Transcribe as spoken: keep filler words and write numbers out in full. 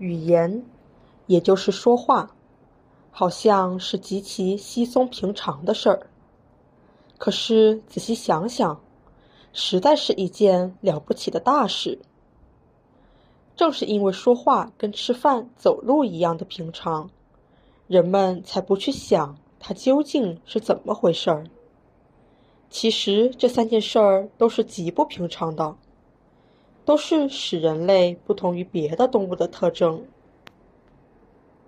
语言，也就是说话，好像是极其稀松平常的事儿。可是仔细想想，实在是一件了不起的大事。正是因为说话跟吃饭走路一样的平常，人们才不去想它究竟是怎么回事儿。其实这三件事儿都是极不平常的，都是使人类不同于别的动物的特征。